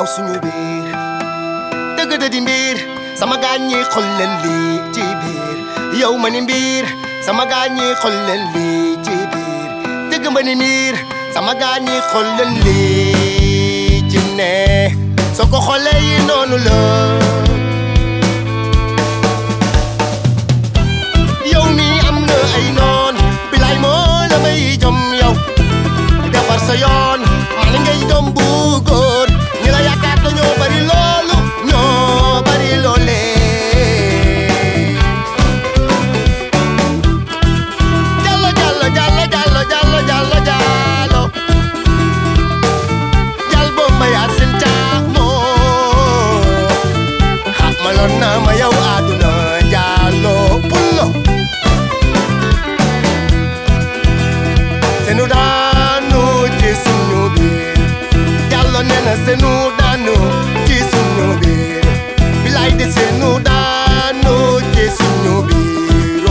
yow suñu biir dëgg da di mbir sama gaañ ñi xol leen lii ci biir yow ma ni mbir sama gaañ ñi xol leen lii ci biir dëgg ma ni mbir sama gaañ ñi xol leen lii ci ne soo ko xoolee yi noonu la yow mi am nga ay noon bilaay moo la may jom yow defar sa yoon man ngay doom bu góor ñi la yaakaar dañoo bari loolu ñoo bari loole jallo jallo jallo jallo jallo jallo jallo jal bomba yaa seen caamoo xamaloon na ma yow àdduna jallo pullo senu daanu ci suñu biir jallo nena senu daanu ci suñu biir bilaay de senu daanu ci suñu biir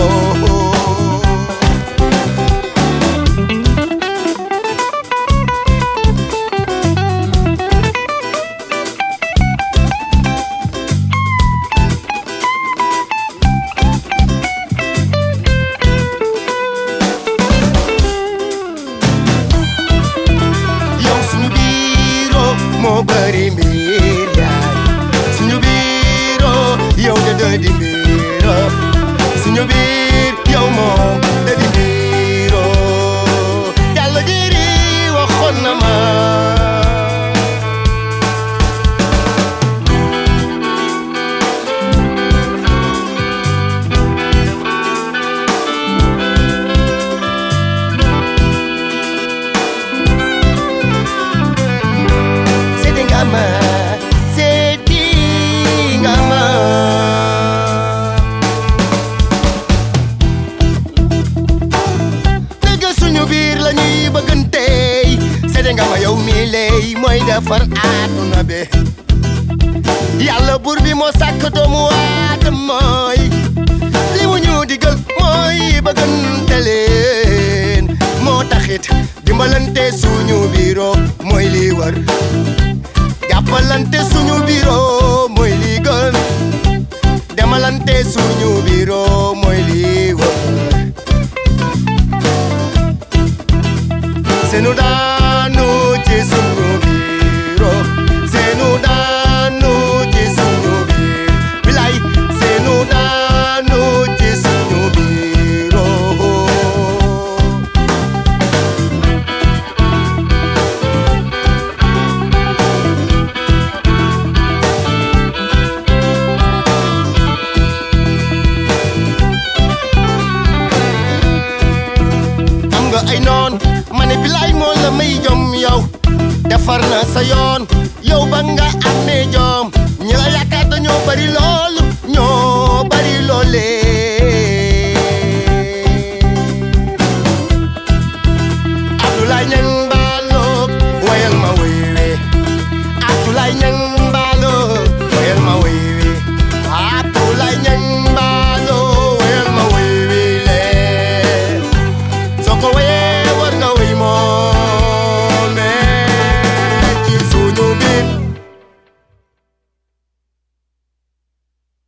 yow suñu biir moo bari mbir yaay suñu biir yow de di mbir suñu biir yow moom de di mbir yàlla jëri waxoon na ma seeti nga ma seeti nga ma dëgg suñu biir la ñuy bëggantey seeti nga ma yow mi lay mooy defar àdduna bi yàlla buur bi moo sàkk doomu aadama yi li mu ñu digal mooy bëggante leen moo taxit dimbalante suñu biiro mooy li war jàppalante suñu biiro mooy li gën demalante suñu biiro mooy li war senu daanu ci suñu biiro senu daanu ci suñu biir bilay senu daanu ci suñu biiro am nga ay noon ma ne bilaay moo la may jom yow defar na sa yoon yow ba nga amee jom ñi la yaakaar dañoo bari loolu